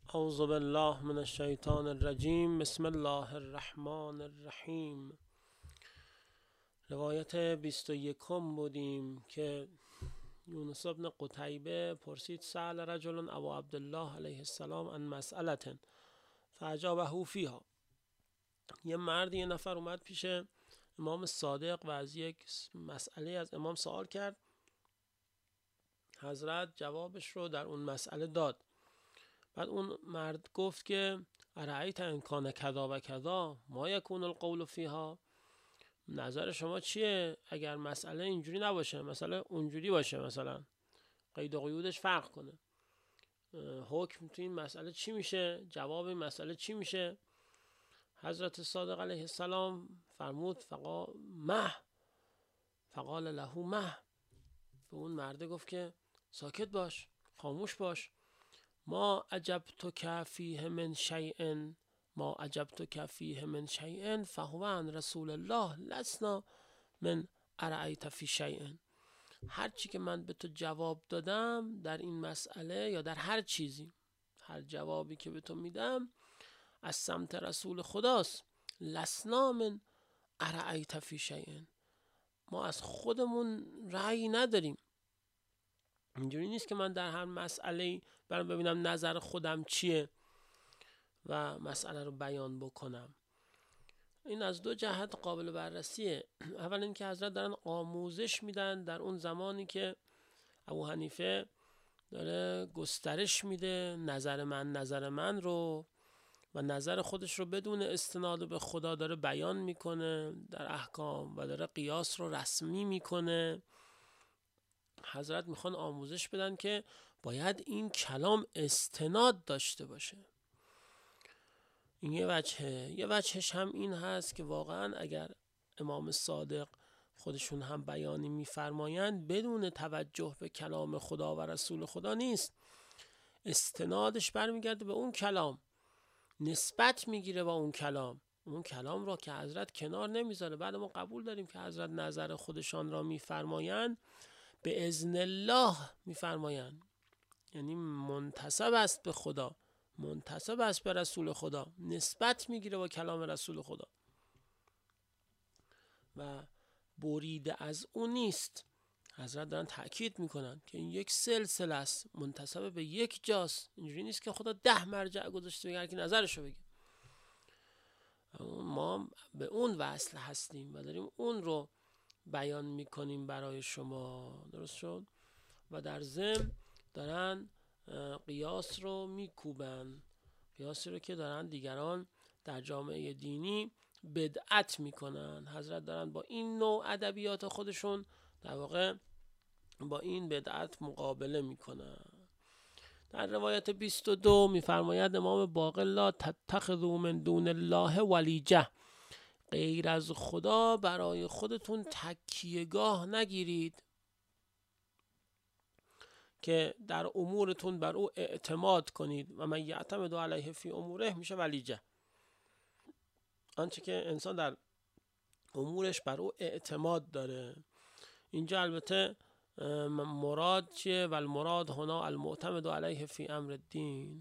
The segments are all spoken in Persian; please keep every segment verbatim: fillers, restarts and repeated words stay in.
اعوذ بالله من الشیطان الرجیم. بسم الله الرحمن الرحیم. روایت بیست و یکم بودیم که یونس بن قتیبه پرسید: سأل رجل ابا عبدالله علیه السلام عن مسئلة فاجابه فیها. یه مرد یه نفر اومد پیش امام صادق و از یک مسئله از امام سوال کرد. حضرت جوابش رو در اون مسئله داد. بعد اون مرد گفت که ارأیت ان کان کذا و کذا ما یکون القول فیها. نظر شما چیه اگر مسئله اینجوری نباشه، مسئله اونجوری باشه، مثلا قید و قیودش فرق کنه، حکم تو این مسئله چی میشه، جواب این مسئله چی میشه؟ حضرت صادق علیه السلام فرمود فقا مه فقال له مه. به اون مرده گفت که ساکت باش، خاموش باش. ما عجبتک فیه من شیء ما عجبتک فیه من شیء فهو عن رسول الله لسنا من ارأیت فی شیء. هر چی که من به تو جواب دادم در این مسئله یا در هر چیزی، هر جوابی که به تو میدم از سمت رسول خداست. لسنا من ارأیت فی شیء، ما از خودمون رأی نداریم. اینجوری نیست که من در هر مسئله برام ببینم نظر خودم چیه و مسئله رو بیان بکنم. این از دو جهت قابل بررسیه. اول اینکه حضرت دارن آموزش میدن در اون زمانی که ابو حنیفه داره گسترش میده نظر من نظر من رو و نظر خودش رو بدون استناد به خدا داره بیان میکنه در احکام و داره قیاس رو رسمی میکنه. حضرت میخوان آموزش بدن که باید این کلام استناد داشته باشه. این یه وجهه. یه وجهش هم این هست که واقعا اگر امام صادق خودشون هم بیانی میفرمایند بدون توجه به کلام خدا و رسول خدا نیست، استنادش برمیگرده به اون کلام، نسبت میگیره با اون کلام، اون کلام را که حضرت کنار نمیذاره. بعد ما قبول داریم که حضرت نظر خودشان را میفرمایند به اذن الله میفرمایند، یعنی منتسب است به خدا، منتسب است به رسول خدا، نسبت میگیره با کلام رسول خدا و بریده از اون نیست. حضرت دارن تأکید میکنن که این یک سلسله است، منتسب به یک جاست. اینجوری نیست که خدا ده مرجع گذاشته بگه هر کی نظرشو بگه. ما به اون وصل هستیم و داریم اون رو بیان میکنیم برای شما. درست شد؟ و در ضمن دارن قیاس رو میکوبن، قیاسی رو که دارن دیگران در جامعه دینی بدعت میکنن. حضرت دارن با این نوع ادبیات خودشون در واقع با این بدعت مقابله میکنن. در روایت بیست و دو میفرماید امام باقر: لا تتخذوا من دون الله ولیجه، غیر از خدا برای خودتون تکیهگاه نگیرید که در امورتون بر او اعتماد کنید. و من یعتمد علیه فی اموره میشه ولیجه، آنچه که انسان در امورش بر او اعتماد داره. اینجا البته مراد چیه؟ و المراد هنا المعتمد علیه فی امر الدین،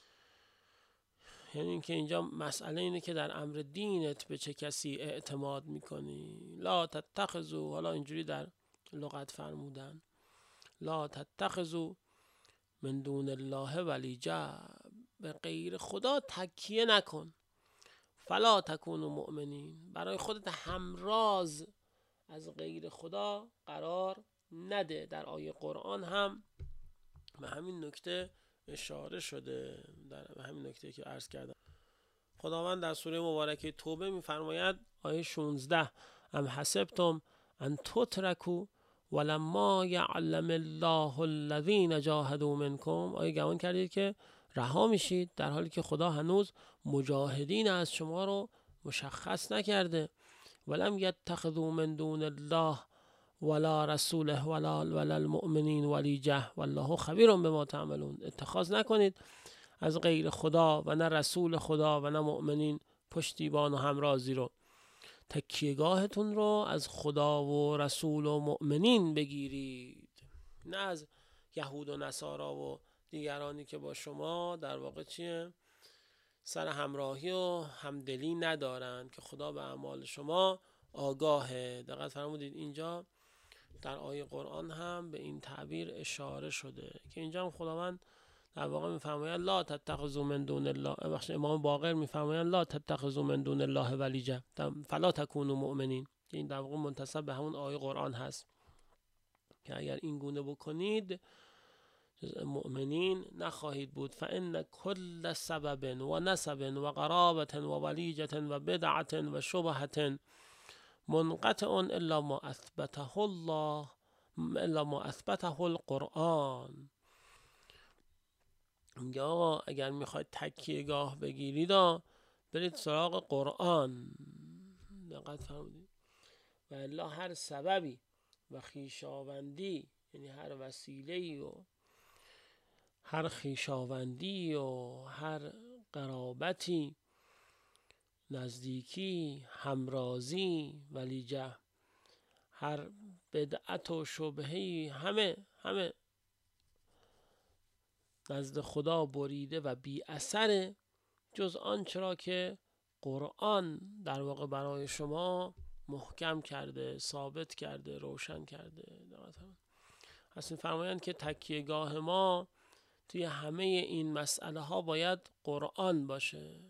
یعنی اینکه اینجا مسئله اینه که در امر دینت به چه کسی اعتماد میکنی. لا تتخذوا، حالا اینجوری در لغت فرمودن، لا تتخذوا من دون الله ولیجه، به غیر خدا تکیه نکن. فلا تکونوا مؤمنین، برای خودت همراز از غیر خدا قرار نده. در آیه قرآن هم به همین نکته اشاره شده، در همین نکته که عرض کردم. خداوند در سوره مبارکه توبه میفرماید آیه شانزده: ام حسبتم ان تترکوا ولما یعلم الله الذین جاهدوا منکم. آیا گمان کردید که رها میشید در حالی که خدا هنوز مجاهدین از شما رو مشخص نکرده؟ ولم یتخذوا من دون الله ولا رسوله ولا ولا المؤمنین ولیجه والله خبیر بما تعملون. اتخاذ نکنید از غیر خدا و نه رسول خدا و نه مؤمنین پشتیبان و همرازی رو. تکیهگاهتون رو از خدا و رسول و مؤمنین بگیرید، نه از یهود و نصارا و دیگرانی که با شما در واقع چیه سر همراهی و همدلی ندارند که خدا به اعمال شما آگاهه. دقت فرمودید اینجا در آیه قرآن هم به این تعبیر اشاره شده که اینجا هم خداوند در واقع میفرماید لا تتخذوا من دون الله، بخش امام باقر میفرمایند لا تتخذوا من دون الله ولیجه فلا تکونوا مؤمنین، که این در واقع منتسب به همون آیه قرآن هست که اگر این گونه بکنید جزء مؤمنین نخواهید بود. فان کل سبب و نسب و قرابة و ولیجة و بدعة و شبهة منقطع الا ما اثبته الله الا ما اثبته القرآن. میگه آقا اگر میخواید تکیه گاه بگیرید برید سراغ قرآن. دقت فرمودید. و الا هر سببی و خیشاوندی، یعنی هر وسیله‌ای و هر خیشاوندی و هر قرابتی، نزدیکی، همرازی، ولیجه، هر بدعت و شبهی، همه همه نزد خدا بریده و بی اثره جز آنچه را که قرآن در واقع برای شما محکم کرده، ثابت کرده، روشن کرده. اصلا فرمایند که تکیهگاه ما توی همه این مسئله ها باید قرآن باشه.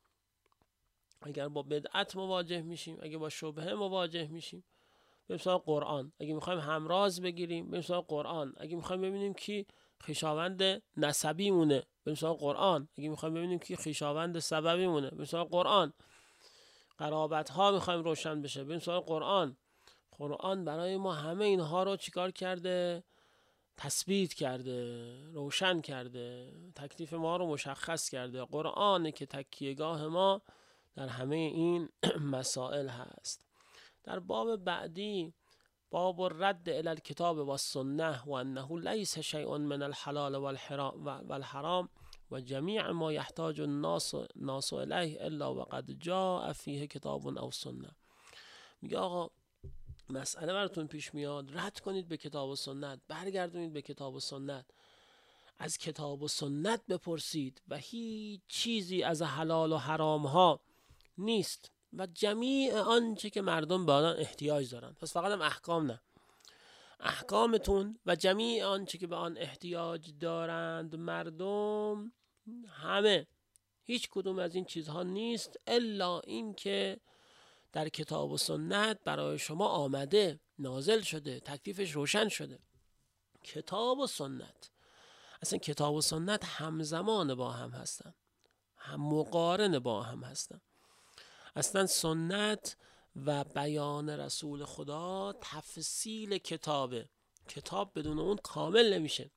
اگر با بدعت مواجه میشیم، اگر با شبهه مواجه میشیم، بریم سراغ قرآن. اگه میخوایم همراز بگیریم بریم سراغ قرآن. اگه میخوایم ببینیم کی خویشاوند نسبی مونه بریم سراغ قرآن. اگه میخوایم ببینیم کی خویشاوند سببی مونه بریم سراغ قرآن. قرابت ها میخوایم روشن بشه بریم سراغ قرآن. قرآن برای ما همه اینها رو چیکار کرده؟ تثبیت کرده، روشن کرده، تکلیف ما رو مشخص کرده. قرآنه که تکیهگاه ما در همه این مسائل هست. در باب بعدی، باب الرد الی الکتاب و السنه و انه لیس شیء من الحلال والحرام و جمیع ما یحتاج الناس ناس الیه الا وقد جاء فیه کتاب او سنه. میگه آقا مسئله براتون پیش میاد، رد کنید به کتاب و سنت، برگردونید به کتاب و سنت، از کتاب و سنت بپرسید و هیچ چیزی از حلال و حرام ها نیست و جمیع آنچه که مردم به آن احتیاج دارن. پس فقط هم احکام نه، احکامتون و جمیع آنچه که به آن احتیاج دارند مردم، همه، هیچ کدوم از این چیزها نیست الا این که در کتاب و سنت برای شما آمده، نازل شده، تکلیفش روشن شده. کتاب و سنت، اصلا کتاب و سنت همزمان با هم هستن، هم مقارن با هم هستن. اصلا سنت و بیان رسول خدا تفصیل کتابه. کتاب بدون اون کامل نمیشه.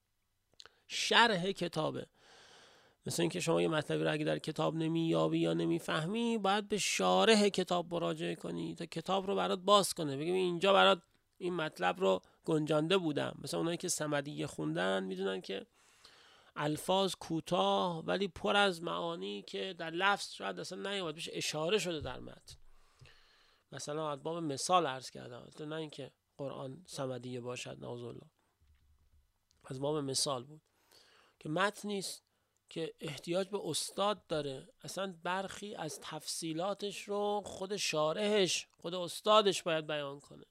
شرح کتابه. مثل اینکه شما یه مطلبی رو اگه در کتاب نمییابی یا نمیفهمی باید به شارح کتاب مراجعه کنی تا کتاب رو برات باز کنه، بگیم اینجا برات این مطلب رو گنجانده بودم. مثلا اونایی که صمدیه خوندن میدونن که الفاظ کوتاه ولی پر از معانی که در لفظ شاید اصلا نیومد بهش اشاره شده در متن. مثلا از باب مثال عرض کردم، نه اینکه قرآن صمدیه باشد نعوذ بالله، از باب مثال بود که متن نیست که احتیاج به استاد داره. اصلا برخی از تفصیلاتش رو خود شارحش، خود استادش باید بیان کنه.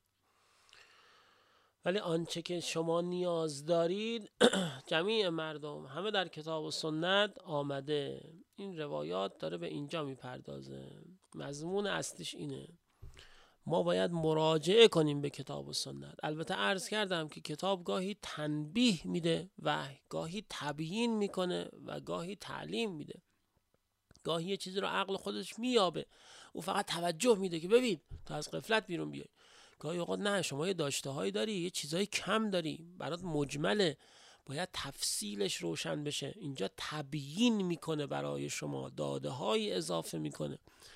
ولی آنچه که شما نیاز دارید جمیع مردم همه در کتاب و سنت آمده. این روایات داره به اینجا میپردازه. مضمون اصلیش اینه، ما باید مراجعه کنیم به کتاب و سنت. البته عرض کردم که کتاب گاهی تنبیه میده و گاهی تبیین میکنه و گاهی تعلیم میده. گاهی یه چیزی رو عقل خودش میابه، او فقط توجه میده که ببین تا از غفلت بیرون بیای. گاهی اوقات نه، شما یه داشته هایی داری، یه چیزایی کم داری، برات مجمله، باید تفصیلش روشن بشه. اینجا تبیین میکنه برای شما، داده های اضافه میکنه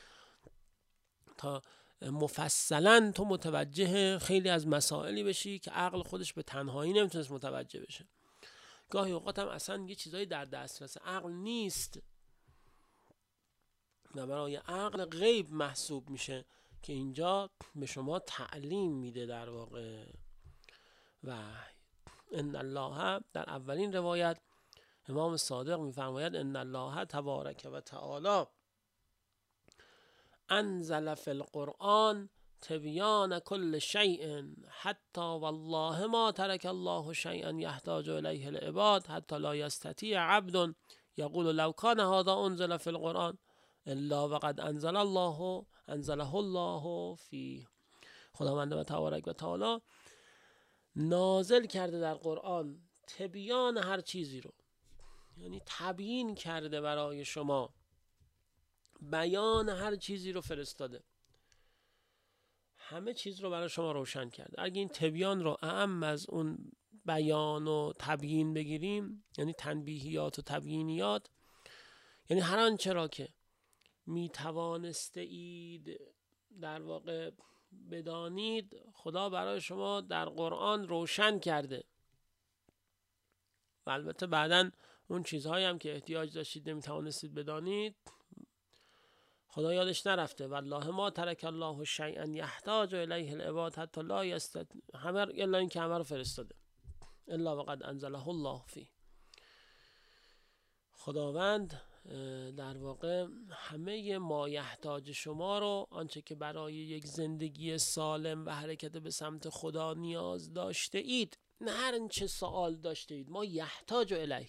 تا مفصلا تو متوجه خیلی از مسائلی بشی که عقل خودش به تنهایی نمیتونست متوجه بشه. گاهی اوقات هم اصلا یه چیزایی در دسترس عقل نیست و برای عقل غیب محسوب میشه که اینجا به شما تعلیم میده در واقع. و ان الله در اولین روایت امام صادق میفرماید ان الله تبارک و تعالی انزل فی القرآن تبیان کل شیء حتی والله ما ترک الله شیئا یحتاج الیه العباد حتی لا یستطیع عبد یقول لو کان هذا انزل فی القرآن الا وقد انزل الله انزله الله فیه. خداوند و تبارک و تعالی نازل کرده در قرآن تبیان هر چیزی رو، یعنی تبیین کرده برای شما، بیان هر چیزی رو فرستاده، همه چیز رو برای شما روشن کرده. اگه این تبیان رو اعم از اون بیان و تبیین بگیریم، یعنی تنبیهیات و تبیینیات، یعنی هر آنچه را که می توانسته اید در واقع بدانید خدا برای شما در قرآن روشن کرده. و البته بعداً اون چیزهایی هم که احتیاج داشتید نمی توانستید بدانید خدا یادش نرفته. والله ما ترک الله شیئا یحتاج الیه العباد حتی لا یستطیع، همه الا این که همه رو فرستاده الا وقد انزله الله فیه. خداوند در واقع همه ما یحتاج شما رو، آنچه که برای یک زندگی سالم و حرکت به سمت خدا نیاز داشته اید، نه هر چه سوال داشته اید، ما یحتاج الیه،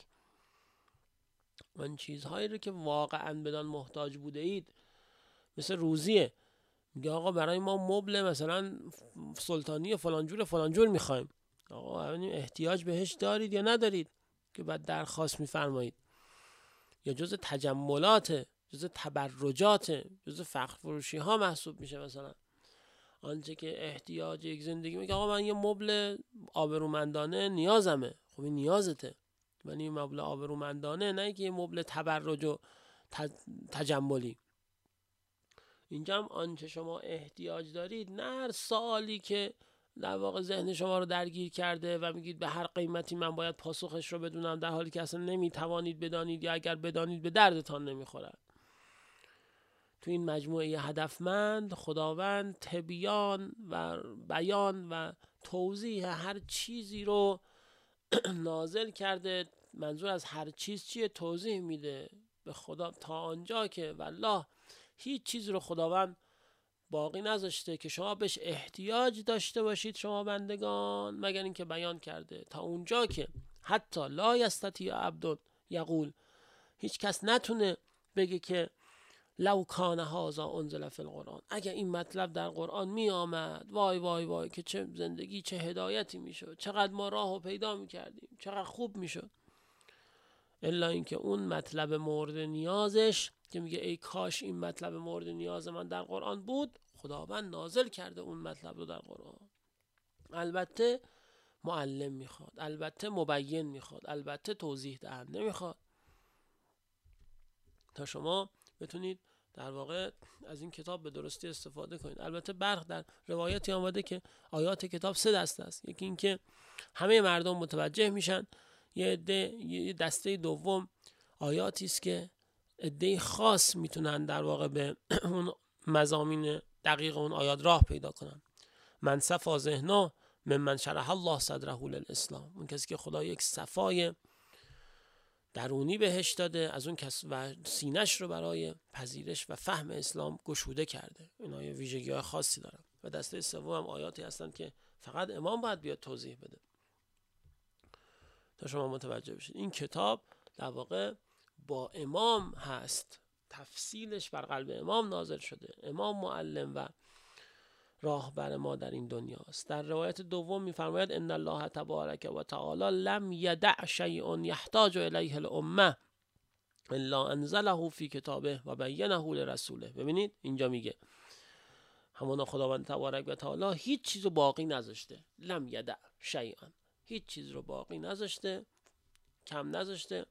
آن چیزهایی رو که واقعا بدان محتاج بوده اید، مثل روزیه، میگه آقا برای ما مبل مثلا سلطانی فلانجور فلانجور میخوایم، آقا احتیاج بهش دارید یا ندارید که بعد درخواست میفرمایید، یا جز تجملات، جز تبرجات، جز فخر فروشی ها محسوب میشه. مثلا آنچه که احتیاج یک زندگی، میگه آقا من یه مبل آبرومندانه نیازمه، خب این نیازته، ولی این مبل آبرومندانه، نه که یه مبل تبرج و تجملی. اینجا هم آنچه شما احتیاج دارید، نه هر سوالی که در واقع ذهن شما رو درگیر کرده و میگید به هر قیمتی من باید پاسخش رو بدونم، در حالی که اصلا نمیتوانید بدانید یا اگر بدانید به دردتان نمیخورد. تو این مجموعه هدفمند خداوند تبیان و بیان و توضیح هر چیزی رو نازل کرده. منظور از هر چیز چیه؟ توضیح میده به خدا، تا آنجا که والله هیچ چیز رو خداوند باقی نذاشته که شما بهش احتیاج داشته باشید شما بندگان، مگر اینکه بیان کرده. تا اونجا که حتی لا یستطیع عبد یقول، هیچ کس نتونه بگه که لو کان هذا انزل فی القرآن، اگه این مطلب در قرآن می آمد وای وای وای که چه زندگی، چه هدایتی میشد، چقدر ما راهو پیدا میکردیم، چقدر خوب میشد. الا اینکه اون مطلب مورد نیازش که میگه ای کاش این مطلب مورد نیاز من در قرآن بود، خداوند نازل کرده اون مطلب رو در قرآن. البته معلم میخواد، البته مبین میخواد، البته توضیح دهنده میخواد، تا شما بتونید در واقع از این کتاب به درستی استفاده کنید. البته برخ در روایتی آمده که آیات کتاب سه دسته است. یکی این که همه مردم متوجه میشن، یه عده، یه دسته دوم آیاتی است که عده خاص میتونن در واقع به اون مضامین دقیق اون آیات راه پیدا کنن. من صفا ذهنه ممن شرح الله صدره للاسلام، اون کسی که خدا یک صفای درونی بهش داده، از اون کس و سینش رو برای پذیرش و فهم اسلام گشوده کرده. اینا یه ویژگی‌های خاصی دارن. و دسته سوم هم آیاتی هستن که فقط امام باید بیاد توضیح بده تا شما متوجه بشید. این کتاب در واقع با امام هست، تفصیلش بر قلب امام نازل شده، امام معلم و راهبر ما در این دنیا است. در روایت دوم می‌فرماید ان الله تبارک و تعالی لم یدع شیء یحتاج الیه الامه الا انزله فی کتابه و بینه لرسوله. ببینید اینجا میگه همون خداوند تبارک و تعالی هیچ چیزو باقی نذاشته، لم یدع شیئا، هیچ چیز رو باقی نذاشته، کم نذاشته،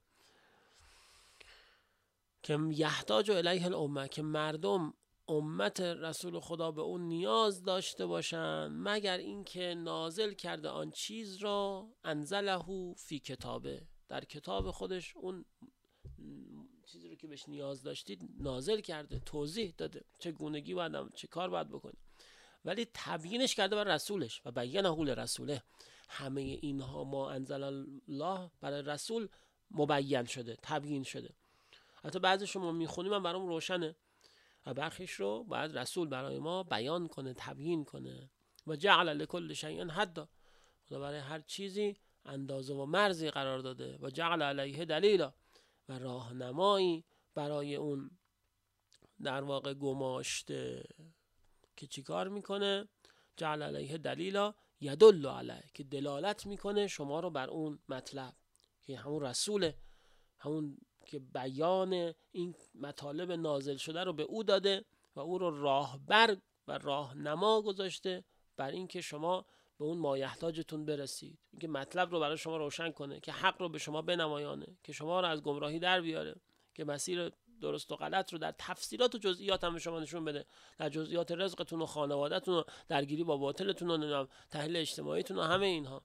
که یحتاج الیه الامه، که مردم امت رسول خدا به اون نیاز داشته باشن، مگر اینکه نازل کرده آن چیز را انزله فی کتابه، در کتاب خودش اون چیزی رو که بهش نیاز داشتید نازل کرده، توضیح داده چه گونگی باید، چه کار باید بکنید، ولی تبیینش کرده بر رسولش و بینه لرسوله. همه اینها ما انزل الله برای رسول مبین شده، تبیین شده. حتی بعضی شما میخونیم من برام روشنه و برخیش رو باید رسول برای ما بیان کنه، تبیین کنه. و جعل لکل شیء حدا، خدا برای هر چیزی اندازه و مرزی قرار داده. و جعل علیه دلیلا، و راهنمایی برای اون در واقع گماشته که چیکار میکنه؟ جعل علیه دلیلا یدل علیه، که دلالت میکنه شما رو بر اون مطلب که همون رسوله، همون که بیان این مطالب نازل شده رو به او داده و او رو راهبر و راهنما گذاشته بر این که شما به اون مایحتاجتون برسید، اینکه مطلب رو برای شما روشن کنه، که حق رو به شما بنمایانه، که شما رو از گمراهی در بیاره، که مسیر درست و غلط رو در تفصیلات و جزئیات هم به شما نشون بده، در جزئیات رزقتون و خانوادهتون و درگیری با باطلتون و تحلیل اجتماعیتون و همه اینها.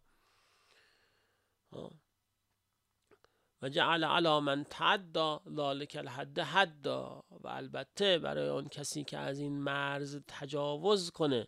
و جعل علی من تعدی ذلک الحد حدا، و البته برای اون کسی که از این مرز تجاوز کنه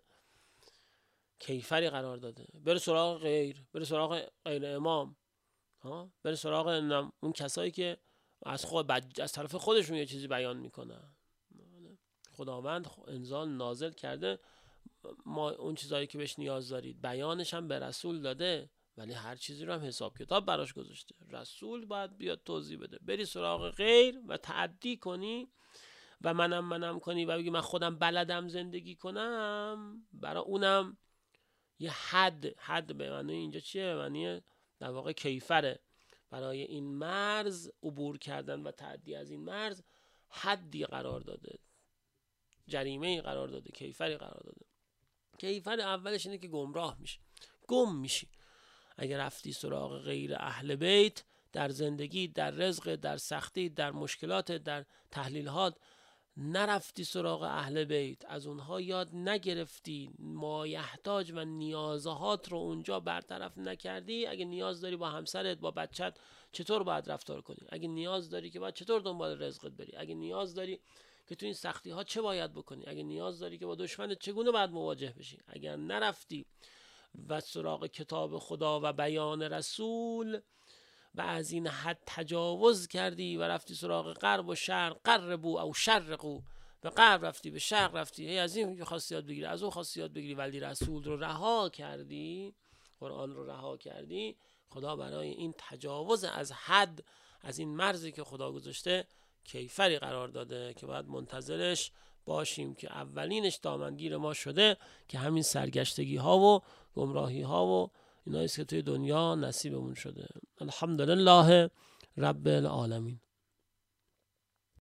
کیفری قرار داده. بره سراغ غیر، بره سراغ غیر امام، ها، بره سراغ اون کسایی که از خود از طرف خودشون یه چیزی بیان میکنن. خداوند انزال نازل کرده، ما اون چیزایی که بهش نیاز دارید بیانش هم به رسول داده، ولی هر چیزی رو هم حساب کتاب براش گذاشته. رسول باید بیاد توضیح بده. بری سراغ غیر و تعدی کنی و منم منم کنی و بگی من خودم بلدم زندگی کنم، برای اونم یه حد، حد به معنی اینجا چیه؟ به معنی در واقع کیفره. برای این مرز عبور کردن و تعدی از این مرز حدی قرار داده، جریمه‌ای قرار داده، کیفری قرار داده. کیفر اولش اینه که گمراه میشه، گم میشی. اگر رفتی سراغ غیر اهل بیت در زندگی، در رزق، در سختی، در مشکلات، در تحلیلات، نرفتی سراغ اهل بیت، از اونها یاد نگرفتی، مایحتاج و نیازهات رو اونجا برطرف نکردی، اگه نیاز داری با همسرت، با بچت چطور باید رفتار کنی، اگه نیاز داری که باید چطور دنبال رزقت بری، اگه نیاز داری که تو این سختی ها چه باید بکنی، اگه نیاز داری که با دشمنت چگونه باید مواجه بشی، اگر نرفتی و سراغ کتاب خدا و بیان رسول و از این حد تجاوز کردی و رفتی سراغ غرب و شرق، قربو او شرقو، به غرب رفتی، به شرق رفتی، هی از این خاصیات بگیری، از اون خاصیات بگیری، ولی رسول رو رها کردی، قرآن رو رها کردی، خدا برای این تجاوز از حد، از این مرزی که خدا گذاشته کیفری قرار داده که باید منتظرش باشیم که اولینش دامنگیر ما شده، که همین سرگشتگی ها و گمراهی ها و ایناییست که توی دنیا نصیبمون شده. الحمدلله رب العالمین.